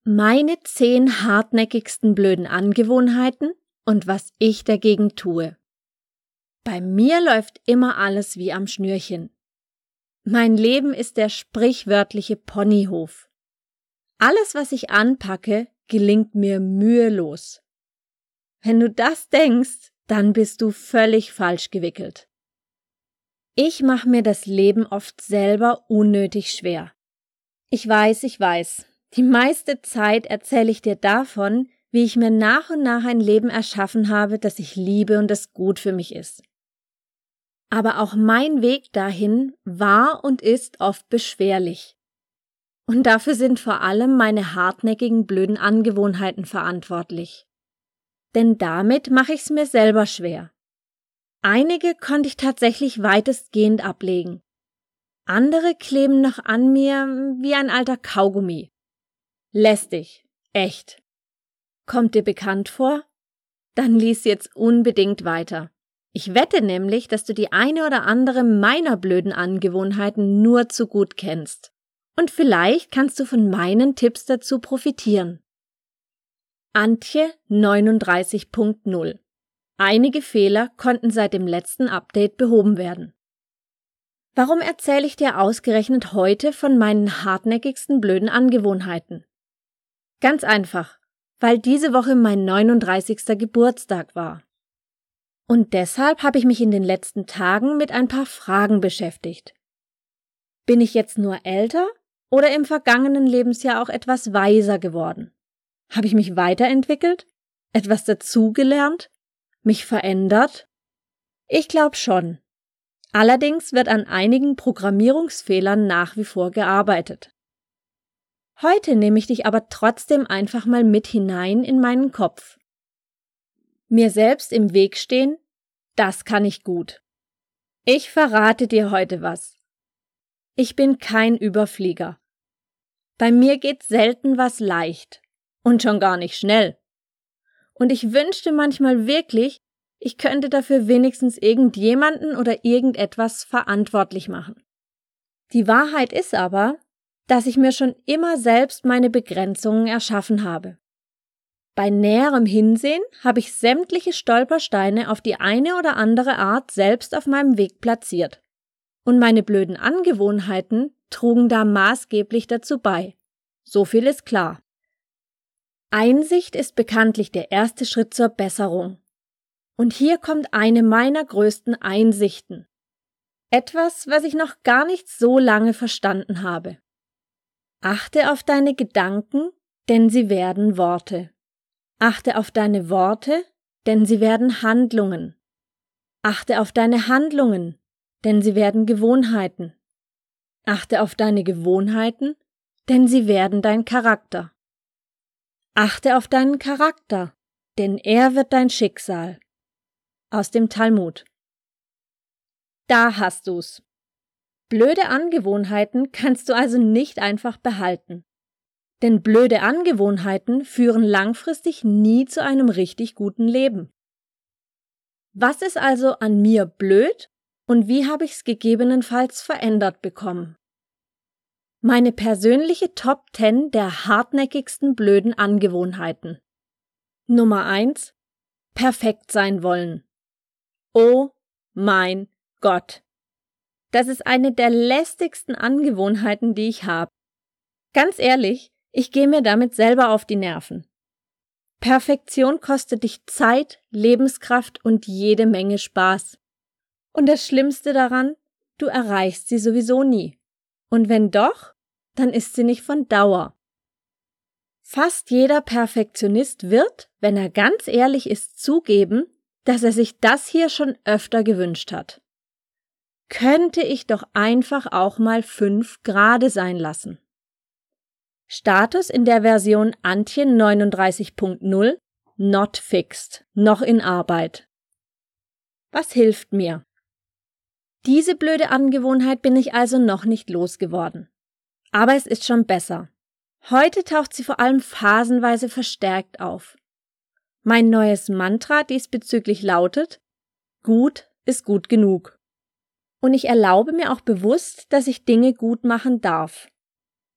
Meine 10 hartnäckigsten blöden Angewohnheiten und was ich dagegen tue. Bei mir läuft immer alles wie am Schnürchen. Mein Leben ist der sprichwörtliche Ponyhof. Alles, was ich anpacke, gelingt mir mühelos. Wenn du das denkst, dann bist du völlig falsch gewickelt. Ich mache mir das Leben oft selber unnötig schwer. Ich weiß. Die meiste Zeit erzähle ich dir davon, wie ich mir nach und nach ein Leben erschaffen habe, das ich liebe und das gut für mich ist. Aber auch mein Weg dahin war und ist oft beschwerlich. Und dafür sind vor allem meine hartnäckigen blöden Angewohnheiten verantwortlich. Denn damit mache ich es mir selber schwer. Einige konnte ich tatsächlich weitestgehend ablegen. Andere kleben noch an mir wie ein alter Kaugummi. Lästig, echt. Kommt dir bekannt vor? Dann lies jetzt unbedingt weiter. Ich wette nämlich, dass du die eine oder andere meiner blöden Angewohnheiten nur zu gut kennst. Und vielleicht kannst du von meinen Tipps dazu profitieren. Antje 39.0. Einige Fehler konnten seit dem letzten Update behoben werden. Warum erzähle ich dir ausgerechnet heute von meinen hartnäckigsten blöden Angewohnheiten? Ganz einfach, weil diese Woche mein 39. Geburtstag war. Und deshalb habe ich mich in den letzten Tagen mit ein paar Fragen beschäftigt. Bin ich jetzt nur älter oder im vergangenen Lebensjahr auch etwas weiser geworden? Habe ich mich weiterentwickelt? Etwas dazugelernt? Mich verändert? Ich glaube schon. Allerdings wird an einigen Programmierungsfehlern nach wie vor gearbeitet. Heute nehme ich dich aber trotzdem einfach mal mit hinein in meinen Kopf. Mir selbst im Weg stehen, das kann ich gut. Ich verrate dir heute was. Ich bin kein Überflieger. Bei mir geht selten was leicht und schon gar nicht schnell. Und ich wünschte manchmal wirklich, ich könnte dafür wenigstens irgendjemanden oder irgendetwas verantwortlich machen. Die Wahrheit ist aber, dass ich mir schon immer selbst meine Begrenzungen erschaffen habe. Bei näherem Hinsehen habe ich sämtliche Stolpersteine auf die eine oder andere Art selbst auf meinem Weg platziert. Und meine blöden Angewohnheiten trugen da maßgeblich dazu bei. So viel ist klar. Einsicht ist bekanntlich der erste Schritt zur Besserung. Und hier kommt eine meiner größten Einsichten. Etwas, was ich noch gar nicht so lange verstanden habe. Achte auf deine Gedanken, denn sie werden Worte. Achte auf deine Worte, denn sie werden Handlungen. Achte auf deine Handlungen, denn sie werden Gewohnheiten. Achte auf deine Gewohnheiten, denn sie werden dein Charakter. Achte auf deinen Charakter, denn er wird dein Schicksal. Aus dem Talmud. Da hast du's. Blöde Angewohnheiten kannst du also nicht einfach behalten. Denn blöde Angewohnheiten führen langfristig nie zu einem richtig guten Leben. Was ist also an mir blöd und wie habe ich es gegebenenfalls verändert bekommen? Meine persönliche Top 10 der hartnäckigsten blöden Angewohnheiten. Nummer 1. Perfekt sein wollen. Oh mein Gott. Das ist eine der lästigsten Angewohnheiten, die ich habe. Ganz ehrlich, ich gehe mir damit selber auf die Nerven. Perfektion kostet dich Zeit, Lebenskraft und jede Menge Spaß. Und das Schlimmste daran, du erreichst sie sowieso nie. Und wenn doch, dann ist sie nicht von Dauer. Fast jeder Perfektionist wird, wenn er ganz ehrlich ist, zugeben, dass er sich das hier schon öfter gewünscht hat. Könnte ich doch einfach auch mal 5 gerade sein lassen. Status in der Version Antje 39.0 Not fixed, noch in Arbeit. Was hilft mir? Diese blöde Angewohnheit bin ich also noch nicht losgeworden. Aber es ist schon besser. Heute taucht sie vor allem phasenweise verstärkt auf. Mein neues Mantra diesbezüglich lautet: Gut ist gut genug. Und ich erlaube mir auch bewusst, dass ich Dinge gut machen darf.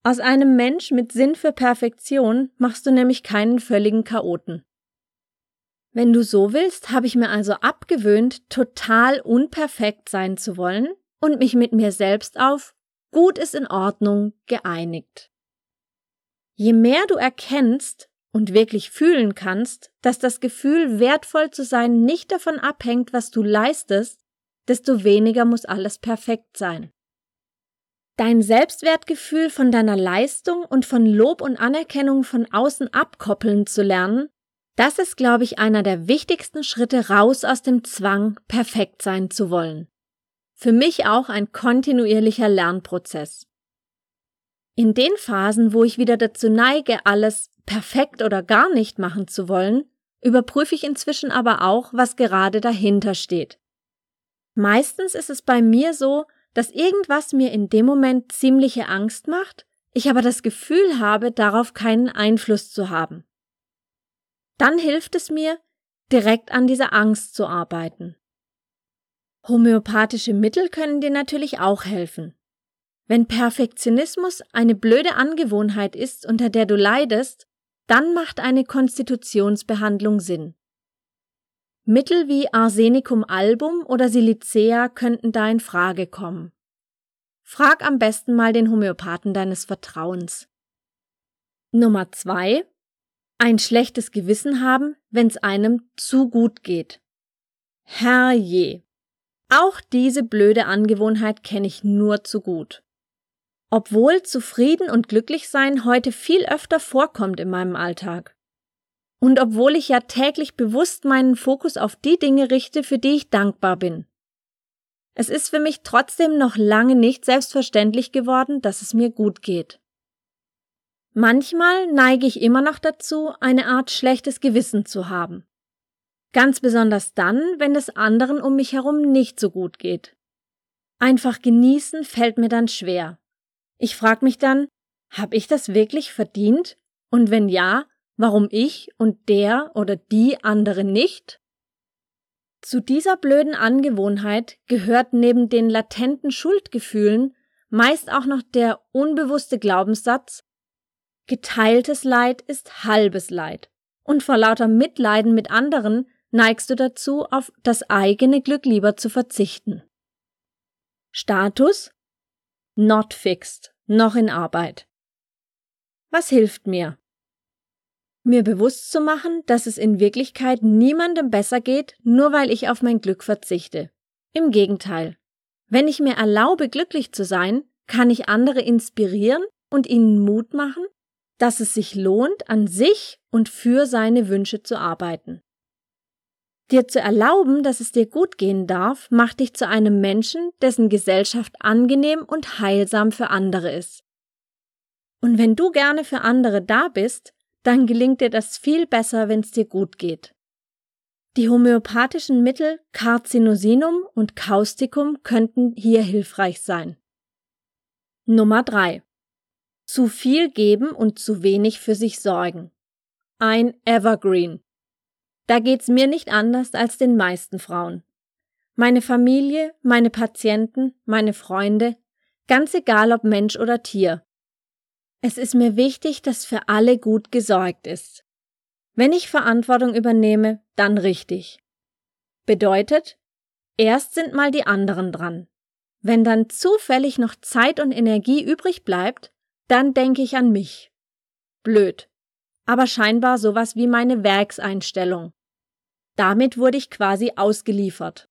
Aus einem Mensch mit Sinn für Perfektion machst du nämlich keinen völligen Chaoten. Wenn du so willst, habe ich mir also abgewöhnt, total unperfekt sein zu wollen und mich mit mir selbst auf gut ist in Ordnung geeinigt. Je mehr du erkennst und wirklich fühlen kannst, dass das Gefühl, wertvoll zu sein, nicht davon abhängt, was du leistest, desto weniger muss alles perfekt sein. Dein Selbstwertgefühl von deiner Leistung und von Lob und Anerkennung von außen abkoppeln zu lernen, das ist, glaube ich, einer der wichtigsten Schritte raus aus dem Zwang, perfekt sein zu wollen. Für mich auch ein kontinuierlicher Lernprozess. In den Phasen, wo ich wieder dazu neige, alles perfekt oder gar nicht machen zu wollen, überprüfe ich inzwischen aber auch, was gerade dahinter steht. Meistens ist es bei mir so, dass irgendwas mir in dem Moment ziemliche Angst macht, ich aber das Gefühl habe, darauf keinen Einfluss zu haben. Dann hilft es mir, direkt an dieser Angst zu arbeiten. Homöopathische Mittel können dir natürlich auch helfen. Wenn Perfektionismus eine blöde Angewohnheit ist, unter der du leidest, dann macht eine Konstitutionsbehandlung Sinn. Mittel wie Arsenicum album oder Silicea könnten da in Frage kommen. Frag am besten mal den Homöopathen deines Vertrauens. Nummer 2. Ein schlechtes Gewissen haben, wenn's einem zu gut geht. Herrje! Auch diese blöde Angewohnheit kenne ich nur zu gut. Obwohl zufrieden und glücklich sein heute viel öfter vorkommt in meinem Alltag. Und obwohl ich ja täglich bewusst meinen Fokus auf die Dinge richte, für die ich dankbar bin. Es ist für mich trotzdem noch lange nicht selbstverständlich geworden, dass es mir gut geht. Manchmal neige ich immer noch dazu, eine Art schlechtes Gewissen zu haben. Ganz besonders dann, wenn es anderen um mich herum nicht so gut geht. Einfach genießen fällt mir dann schwer. Ich frage mich dann, habe ich das wirklich verdient? Und wenn ja, warum ich und der oder die andere nicht? Zu dieser blöden Angewohnheit gehört neben den latenten Schuldgefühlen meist auch noch der unbewusste Glaubenssatz: Geteiltes Leid ist halbes Leid. Und vor lauter Mitleiden mit anderen neigst du dazu, auf das eigene Glück lieber zu verzichten. Status: Not fixed, noch in Arbeit. Was hilft mir? Mir bewusst zu machen, dass es in Wirklichkeit niemandem besser geht, nur weil ich auf mein Glück verzichte. Im Gegenteil. Wenn ich mir erlaube, glücklich zu sein, kann ich andere inspirieren und ihnen Mut machen, dass es sich lohnt, an sich und für seine Wünsche zu arbeiten. Dir zu erlauben, dass es dir gut gehen darf, macht dich zu einem Menschen, dessen Gesellschaft angenehm und heilsam für andere ist. Und wenn du gerne für andere da bist, dann gelingt dir das viel besser, wenn es dir gut geht. Die homöopathischen Mittel Carcinosinum und Causticum könnten hier hilfreich sein. Nummer 3. Zu viel geben und zu wenig für sich sorgen. Ein Evergreen. Da geht's mir nicht anders als den meisten Frauen. Meine Familie, meine Patienten, meine Freunde, ganz egal ob Mensch oder Tier. Es ist mir wichtig, dass für alle gut gesorgt ist. Wenn ich Verantwortung übernehme, dann richtig. Bedeutet, erst sind mal die anderen dran. Wenn dann zufällig noch Zeit und Energie übrig bleibt, dann denke ich an mich. Blöd, aber scheinbar sowas wie meine Werkseinstellung. Damit wurde ich quasi ausgeliefert.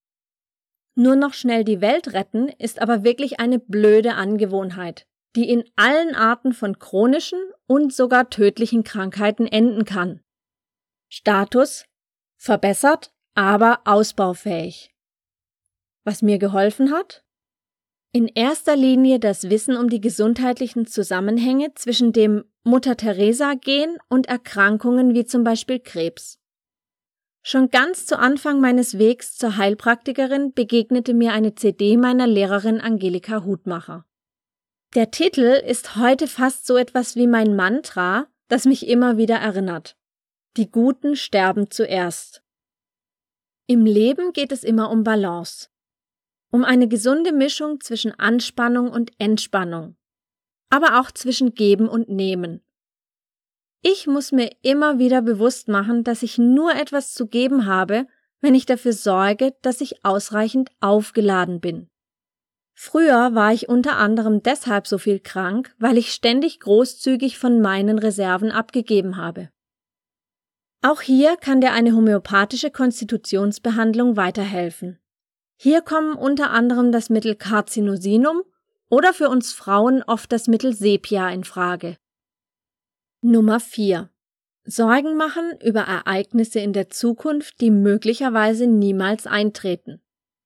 Nur noch schnell die Welt retten ist aber wirklich eine blöde Angewohnheit, die in allen Arten von chronischen und sogar tödlichen Krankheiten enden kann. Status: verbessert, aber ausbaufähig. Was mir geholfen hat? In erster Linie das Wissen um die gesundheitlichen Zusammenhänge zwischen dem Mutter-Teresa-Gen und Erkrankungen wie zum Beispiel Krebs. Schon ganz zu Anfang meines Wegs zur Heilpraktikerin begegnete mir eine CD meiner Lehrerin Angelika Hutmacher. Der Titel ist heute fast so etwas wie mein Mantra, das mich immer wieder erinnert. Die Guten sterben zuerst. Im Leben geht es immer um Balance. Um eine gesunde Mischung zwischen Anspannung und Entspannung. aber auch zwischen Geben und Nehmen. Ich muss mir immer wieder bewusst machen, dass ich nur etwas zu geben habe, wenn ich dafür sorge, dass ich ausreichend aufgeladen bin. Früher war ich unter anderem deshalb so viel krank, weil ich ständig großzügig von meinen Reserven abgegeben habe. Auch hier kann dir eine homöopathische Konstitutionsbehandlung weiterhelfen. Hier kommen unter anderem das Mittel Carcinosinum oder für uns Frauen oft das Mittel Sepia in Frage. Nummer 4. Sorgen machen über Ereignisse in der Zukunft, die möglicherweise niemals eintreten.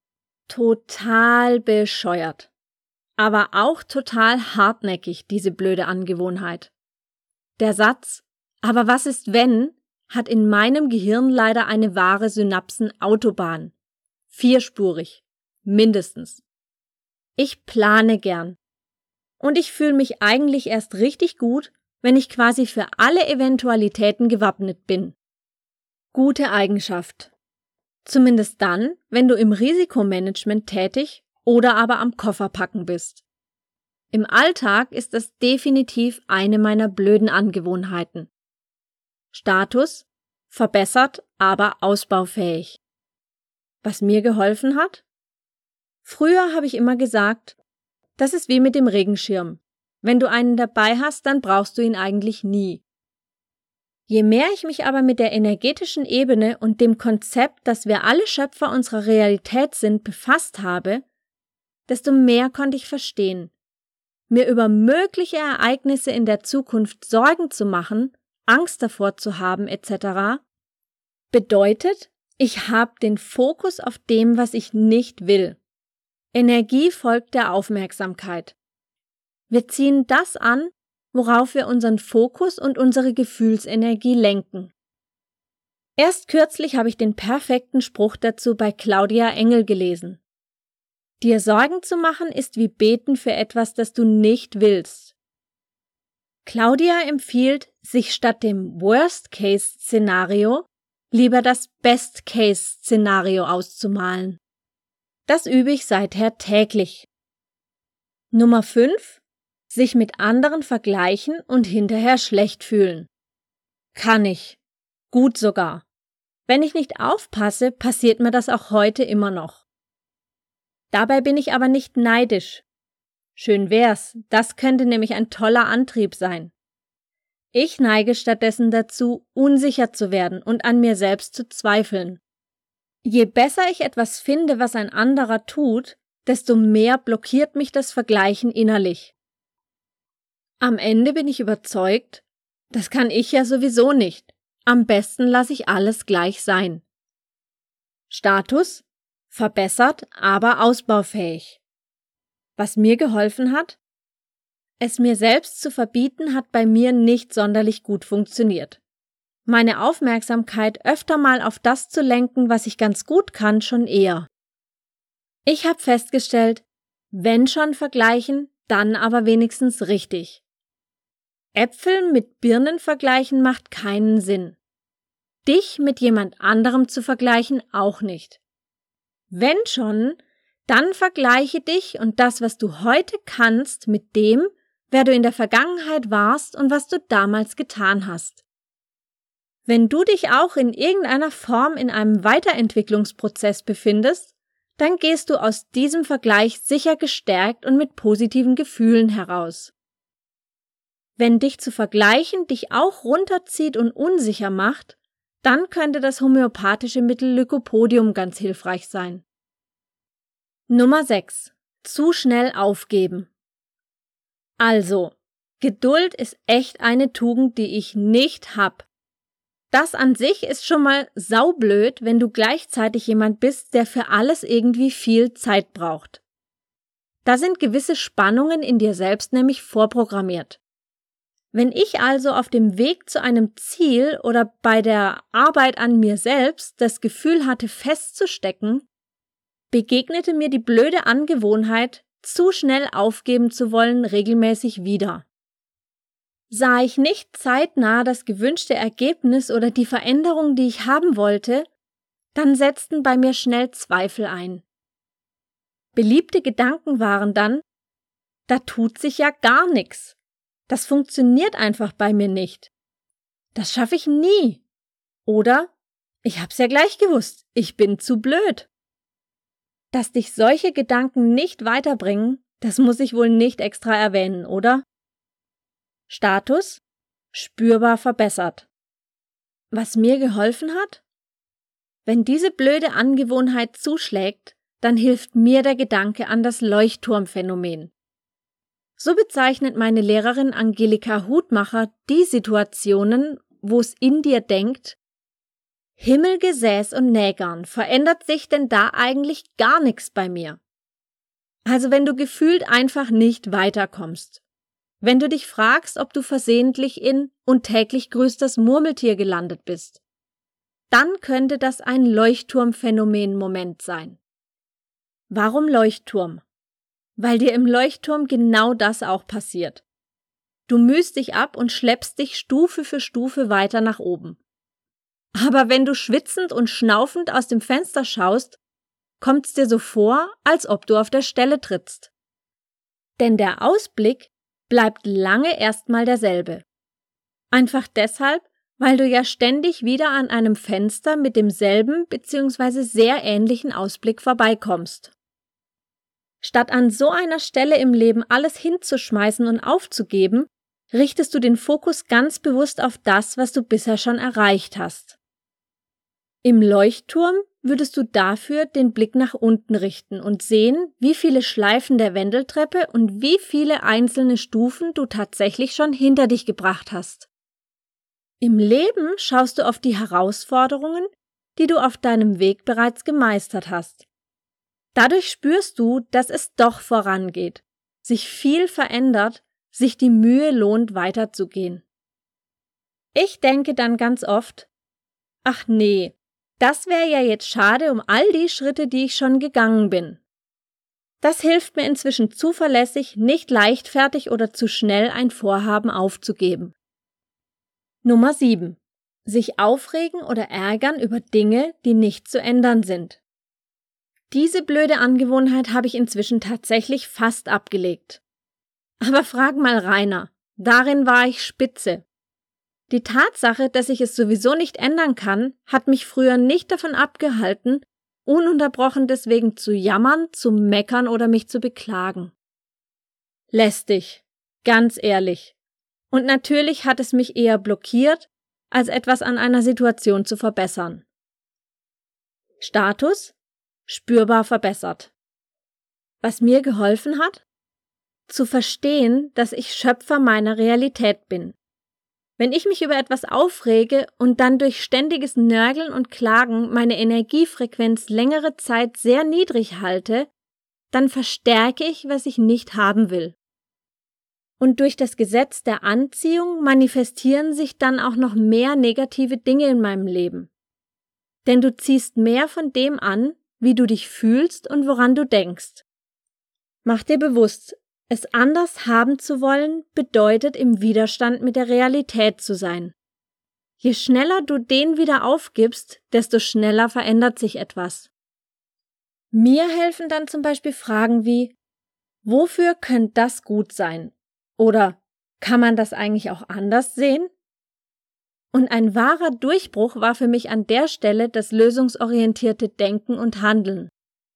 Total bescheuert. Aber auch total hartnäckig, diese blöde Angewohnheit. Der Satz, aber was ist wenn, hat in meinem Gehirn leider eine wahre Synapsenautobahn. 4-spurig. Mindestens. Ich plane gern. Und ich fühle mich eigentlich erst richtig gut, wenn ich quasi für alle Eventualitäten gewappnet bin. Gute Eigenschaft. Zumindest dann, wenn du im Risikomanagement tätig oder aber am Kofferpacken bist. Im Alltag ist das definitiv eine meiner blöden Angewohnheiten. Status: verbessert, aber ausbaufähig. Was mir geholfen hat? Früher habe ich immer gesagt, das ist wie mit dem Regenschirm. Wenn du einen dabei hast, dann brauchst du ihn eigentlich nie. Je mehr ich mich aber mit der energetischen Ebene und dem Konzept, dass wir alle Schöpfer unserer Realität sind, befasst habe, desto mehr konnte ich verstehen. Mir über mögliche Ereignisse in der Zukunft Sorgen zu machen, Angst davor zu haben etc. bedeutet, ich habe den Fokus auf dem, was ich nicht will. Energie folgt der Aufmerksamkeit. Wir ziehen das an, worauf wir unseren Fokus und unsere Gefühlsenergie lenken. Erst kürzlich habe ich den perfekten Spruch dazu bei Claudia Engel gelesen. Dir Sorgen zu machen ist wie beten für etwas, das du nicht willst. Claudia empfiehlt, sich statt dem Worst-Case-Szenario lieber das Best-Case-Szenario auszumalen. Das übe ich seither täglich. Nummer 5. Sich mit anderen vergleichen und hinterher schlecht fühlen. Kann ich. Gut sogar. Wenn ich nicht aufpasse, passiert mir das auch heute immer noch. Dabei bin ich aber nicht neidisch. Schön wär's, das könnte nämlich ein toller Antrieb sein. Ich neige stattdessen dazu, unsicher zu werden und an mir selbst zu zweifeln. Je besser ich etwas finde, was ein anderer tut, desto mehr blockiert mich das Vergleichen innerlich. Am Ende bin ich überzeugt, das kann ich ja sowieso nicht. Am besten lasse ich alles gleich sein. Status: verbessert, aber ausbaufähig. Was mir geholfen hat? Es mir selbst zu verbieten, hat bei mir nicht sonderlich gut funktioniert. Meine Aufmerksamkeit öfter mal auf das zu lenken, was ich ganz gut kann, schon eher. Ich habe festgestellt, wenn schon vergleichen, dann aber wenigstens richtig. Äpfel mit Birnen vergleichen macht keinen Sinn. Dich mit jemand anderem zu vergleichen auch nicht. Wenn schon, dann vergleiche dich und das, was du heute kannst, mit dem, wer du in der Vergangenheit warst und was du damals getan hast. Wenn du dich auch in irgendeiner Form in einem Weiterentwicklungsprozess befindest, dann gehst du aus diesem Vergleich sicher gestärkt und mit positiven Gefühlen heraus. Wenn dich zu vergleichen dich auch runterzieht und unsicher macht, dann könnte das homöopathische Mittel Lycopodium ganz hilfreich sein. Nummer 6. Zu schnell aufgeben. Also, Geduld ist echt eine Tugend, die ich nicht hab. Das an sich ist schon mal saublöd, wenn du gleichzeitig jemand bist, der für alles irgendwie viel Zeit braucht. Da sind gewisse Spannungen in dir selbst nämlich vorprogrammiert. Wenn ich also auf dem Weg zu einem Ziel oder bei der Arbeit an mir selbst das Gefühl hatte, festzustecken, begegnete mir die blöde Angewohnheit, zu schnell aufgeben zu wollen, regelmäßig wieder. Sah ich nicht zeitnah das gewünschte Ergebnis oder die Veränderung, die ich haben wollte, dann setzten bei mir schnell Zweifel ein. Beliebte Gedanken waren dann, da tut sich ja gar nichts. Das funktioniert einfach bei mir nicht. Das schaffe ich nie. Oder ich hab's ja gleich gewusst, ich bin zu blöd. Dass dich solche Gedanken nicht weiterbringen, das muss ich wohl nicht extra erwähnen, oder? Status: spürbar verbessert. Was mir geholfen hat? Wenn diese blöde Angewohnheit zuschlägt, dann hilft mir der Gedanke an das Leuchtturmphänomen. So bezeichnet meine Lehrerin Angelika Hutmacher die Situationen, wo es in dir denkt: Himmel, Gesäß und Nägern, verändert sich denn da eigentlich gar nichts bei mir? Also wenn du gefühlt einfach nicht weiterkommst. Wenn du dich fragst, ob du versehentlich in "Und täglich grüßt das Murmeltier" gelandet bist, dann könnte das ein Leuchtturmphänomen-Moment sein. Warum Leuchtturm? Weil dir im Leuchtturm genau das auch passiert. Du mühst dich ab und schleppst dich Stufe für Stufe weiter nach oben. Aber wenn du schwitzend und schnaufend aus dem Fenster schaust, kommt's dir so vor, als ob du auf der Stelle trittst. Denn der Ausblick bleibt lange erstmal derselbe. Einfach deshalb, weil du ja ständig wieder an einem Fenster mit demselben bzw. sehr ähnlichen Ausblick vorbeikommst. Statt an so einer Stelle im Leben alles hinzuschmeißen und aufzugeben, richtest du den Fokus ganz bewusst auf das, was du bisher schon erreicht hast. Im Leuchtturm würdest du dafür den Blick nach unten richten und sehen, wie viele Schleifen der Wendeltreppe und wie viele einzelne Stufen du tatsächlich schon hinter dich gebracht hast. Im Leben schaust du auf die Herausforderungen, die du auf deinem Weg bereits gemeistert hast. Dadurch spürst du, dass es doch vorangeht, sich viel verändert, sich die Mühe lohnt, weiterzugehen. Ich denke dann ganz oft: Ach nee, das wäre ja jetzt schade um all die Schritte, die ich schon gegangen bin. Das hilft mir inzwischen zuverlässig, nicht leichtfertig oder zu schnell ein Vorhaben aufzugeben. Nummer 7. Sich aufregen oder ärgern über Dinge, die nicht zu ändern sind. Diese blöde Angewohnheit habe ich inzwischen tatsächlich fast abgelegt. Aber frag mal Rainer, darin war ich Spitze. Die Tatsache, dass ich es sowieso nicht ändern kann, hat mich früher nicht davon abgehalten, ununterbrochen deswegen zu jammern, zu meckern oder mich zu beklagen. Lästig, ganz ehrlich. Und natürlich hat es mich eher blockiert, als etwas an einer Situation zu verbessern. Status: spürbar verbessert. Was mir geholfen hat? Zu verstehen, dass ich Schöpfer meiner Realität bin. Wenn ich mich über etwas aufrege und dann durch ständiges Nörgeln und Klagen meine Energiefrequenz längere Zeit sehr niedrig halte, dann verstärke ich, was ich nicht haben will. Und durch das Gesetz der Anziehung manifestieren sich dann auch noch mehr negative Dinge in meinem Leben. Denn du ziehst mehr von dem an, wie du dich fühlst und woran du denkst. Mach dir bewusst, es anders haben zu wollen, bedeutet im Widerstand mit der Realität zu sein. Je schneller du den wieder aufgibst, desto schneller verändert sich etwas. Mir helfen dann zum Beispiel Fragen wie: Wofür könnte das gut sein? Oder kann man das eigentlich auch anders sehen? Und ein wahrer Durchbruch war für mich an der Stelle das lösungsorientierte Denken und Handeln.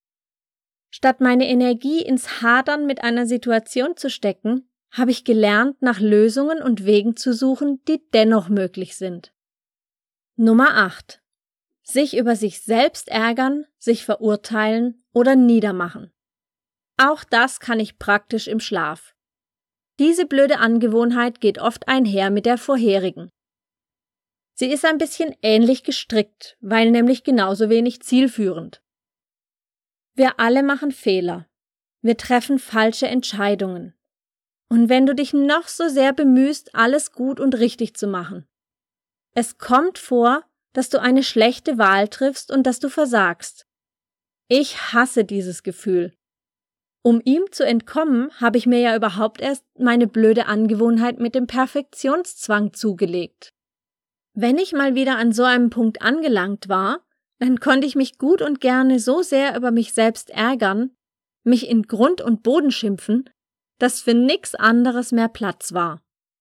Statt meine Energie ins Hadern mit einer Situation zu stecken, habe ich gelernt, nach Lösungen und Wegen zu suchen, die dennoch möglich sind. Nummer 8. Sich über sich selbst ärgern, sich verurteilen oder niedermachen. Auch das kann ich praktisch im Schlaf. Diese blöde Angewohnheit geht oft einher mit der vorherigen. Sie ist ein bisschen ähnlich gestrickt, weil nämlich genauso wenig zielführend. Wir alle machen Fehler. Wir treffen falsche Entscheidungen. Und wenn du dich noch so sehr bemühst, alles gut und richtig zu machen, es kommt vor, dass du eine schlechte Wahl triffst und dass du versagst. Ich hasse dieses Gefühl. Um ihm zu entkommen, habe ich mir ja überhaupt erst meine blöde Angewohnheit mit dem Perfektionszwang zugelegt. Wenn ich mal wieder an so einem Punkt angelangt war, dann konnte ich mich gut und gerne so sehr über mich selbst ärgern, mich in Grund und Boden schimpfen, dass für nix anderes mehr Platz war.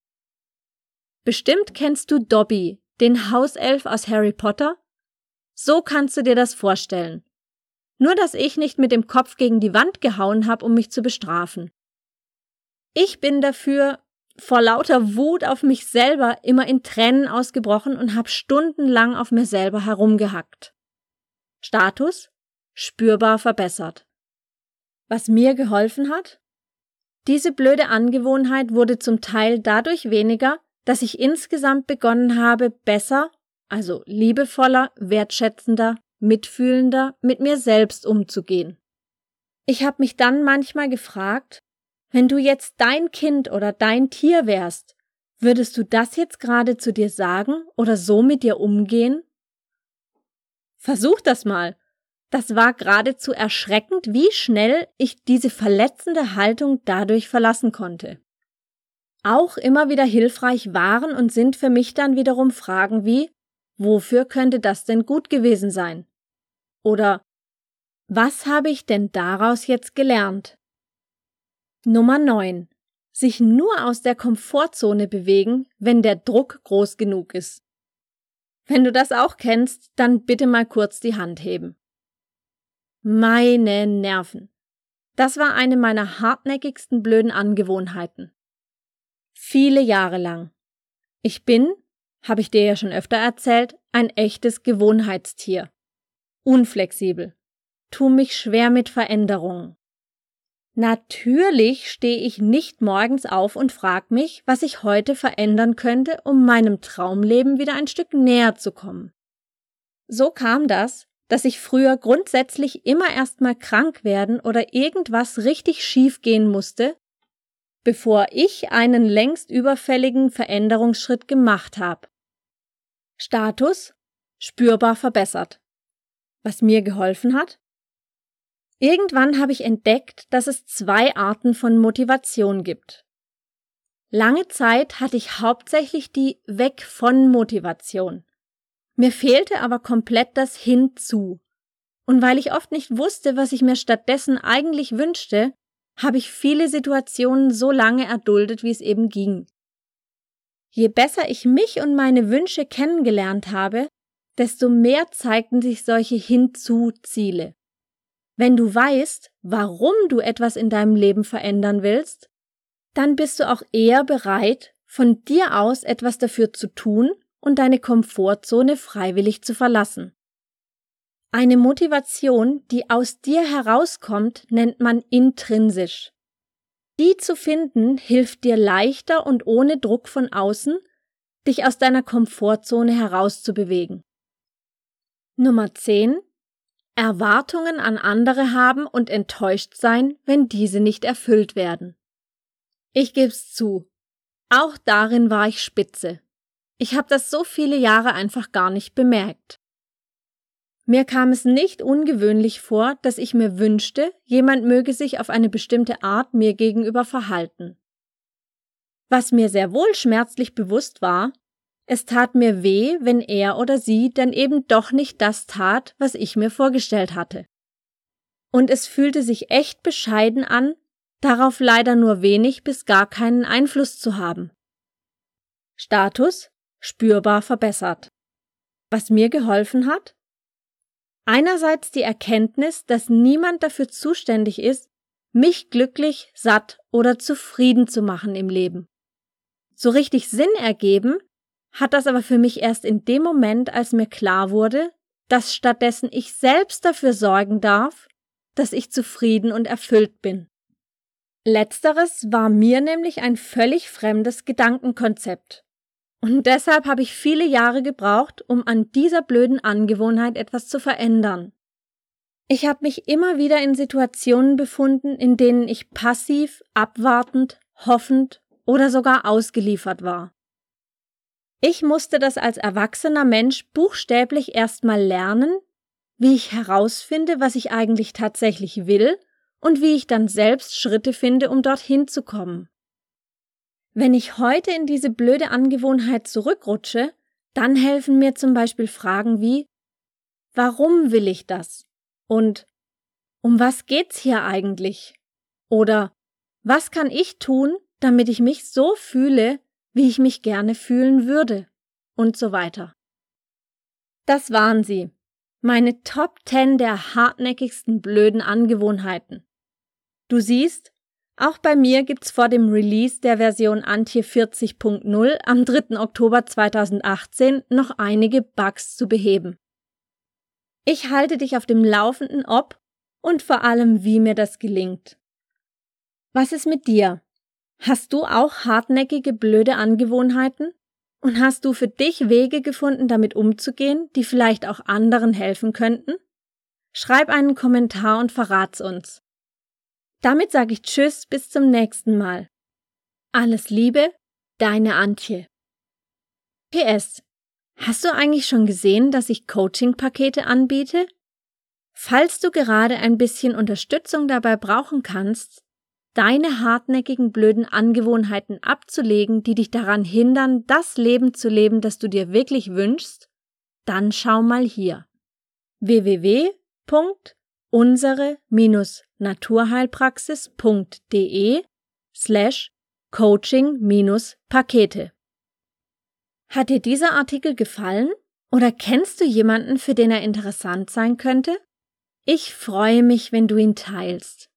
Bestimmt kennst du Dobby, den Hauself aus Harry Potter? So kannst du dir das vorstellen. Nur, dass ich nicht mit dem Kopf gegen die Wand gehauen habe, um mich zu bestrafen. Ich bin dafür vor lauter Wut auf mich selber immer in Tränen ausgebrochen und habe stundenlang auf mir selber herumgehackt. Status: spürbar verbessert. Was mir geholfen hat? Diese blöde Angewohnheit wurde zum Teil dadurch weniger, dass ich insgesamt begonnen habe, besser, also liebevoller, wertschätzender, mitfühlender mit mir selbst umzugehen. Ich habe mich dann manchmal gefragt, wenn du jetzt dein Kind oder dein Tier wärst, würdest du das jetzt gerade zu dir sagen oder so mit dir umgehen? Versuch das mal. Das war geradezu erschreckend, wie schnell ich diese verletzende Haltung dadurch verlassen konnte. Auch immer wieder hilfreich waren und sind für mich dann wiederum Fragen wie: Wofür könnte das denn gut gewesen sein? Oder was habe ich denn daraus jetzt gelernt? Nummer 9. Sich nur aus der Komfortzone bewegen, wenn der Druck groß genug ist. Wenn du das auch kennst, dann bitte mal kurz die Hand heben. Meine Nerven. Das war eine meiner hartnäckigsten blöden Angewohnheiten. Viele Jahre lang. Ich bin, habe ich dir ja schon öfter erzählt, ein echtes Gewohnheitstier. Unflexibel. Tu mich schwer mit Veränderungen. Natürlich stehe ich nicht morgens auf und frage mich, was ich heute verändern könnte, um meinem Traumleben wieder ein Stück näher zu kommen. So kam das, dass ich früher grundsätzlich immer erstmal krank werden oder irgendwas richtig schief gehen musste, bevor ich einen längst überfälligen Veränderungsschritt gemacht habe. Status: spürbar verbessert. Was mir geholfen hat? Irgendwann habe ich entdeckt, dass es 2 Arten von Motivation gibt. Lange Zeit hatte ich hauptsächlich die Weg von Motivation. Mir fehlte aber komplett das Hinzu. Und weil ich oft nicht wusste, was ich mir stattdessen eigentlich wünschte, habe ich viele Situationen so lange erduldet, wie es eben ging. Je besser ich mich und meine Wünsche kennengelernt habe, desto mehr zeigten sich solche Hinzu-Ziele. Wenn du weißt, warum du etwas in deinem Leben verändern willst, dann bist du auch eher bereit, von dir aus etwas dafür zu tun und deine Komfortzone freiwillig zu verlassen. Eine Motivation, die aus dir herauskommt, nennt man intrinsisch. Die zu finden, hilft dir leichter und ohne Druck von außen, dich aus deiner Komfortzone herauszubewegen. Nummer 10. Erwartungen an andere haben und enttäuscht sein, wenn diese nicht erfüllt werden. Ich geb's zu, auch darin war ich Spitze. Ich habe das so viele Jahre einfach gar nicht bemerkt. Mir kam es nicht ungewöhnlich vor, dass ich mir wünschte, jemand möge sich auf eine bestimmte Art mir gegenüber verhalten. Was mir sehr wohl schmerzlich bewusst war, es tat mir weh, wenn er oder sie dann eben doch nicht das tat, was ich mir vorgestellt hatte. Und es fühlte sich echt bescheiden an, darauf leider nur wenig bis gar keinen Einfluss zu haben. Status: spürbar verbessert. Was mir geholfen hat? Einerseits die Erkenntnis, dass niemand dafür zuständig ist, mich glücklich, satt oder zufrieden zu machen im Leben. So richtig Sinn ergeben hat das aber für mich erst in dem Moment, als mir klar wurde, dass stattdessen ich selbst dafür sorgen darf, dass ich zufrieden und erfüllt bin. Letzteres war mir nämlich ein völlig fremdes Gedankenkonzept. Und deshalb habe ich viele Jahre gebraucht, um an dieser blöden Angewohnheit etwas zu verändern. Ich habe mich immer wieder in Situationen befunden, in denen ich passiv, abwartend, hoffend oder sogar ausgeliefert war. Ich musste das als erwachsener Mensch buchstäblich erstmal lernen, wie ich herausfinde, was ich eigentlich tatsächlich will und wie ich dann selbst Schritte finde, um dorthin zu kommen. Wenn ich heute in diese blöde Angewohnheit zurückrutsche, dann helfen mir zum Beispiel Fragen wie: Warum will ich das? Und um was geht's hier eigentlich? Oder was kann ich tun, damit ich mich so fühle, wie ich mich gerne fühlen würde und so weiter. Das waren sie, meine Top 10 der hartnäckigsten blöden Angewohnheiten. Du siehst, auch bei mir gibt's vor dem Release der Version Antje 40.0 am 3. Oktober 2018 noch einige Bugs zu beheben. Ich halte dich auf dem Laufenden, ob und vor allem, wie mir das gelingt. Was ist mit dir? Hast du auch hartnäckige, blöde Angewohnheiten? Und hast du für dich Wege gefunden, damit umzugehen, die vielleicht auch anderen helfen könnten? Schreib einen Kommentar und verrat's uns. Damit sage ich Tschüss, bis zum nächsten Mal. Alles Liebe, deine Antje. PS: Hast du eigentlich schon gesehen, dass ich Coaching-Pakete anbiete? Falls du gerade ein bisschen Unterstützung dabei brauchen kannst, deine hartnäckigen blöden Angewohnheiten abzulegen, die dich daran hindern, das Leben zu leben, das du dir wirklich wünschst, dann schau mal hier. www.unsere-naturheilpraxis.de/coaching-Pakete. Hat dir dieser Artikel gefallen oder kennst du jemanden, für den er interessant sein könnte? Ich freue mich, wenn du ihn teilst.